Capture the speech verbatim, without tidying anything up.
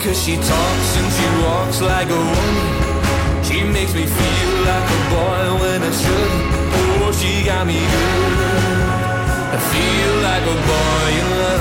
Cause she talks and she walks like a woman. She makes me feel like a boy when I shouldn't. Oh, she got me good. I feel like a boy in love.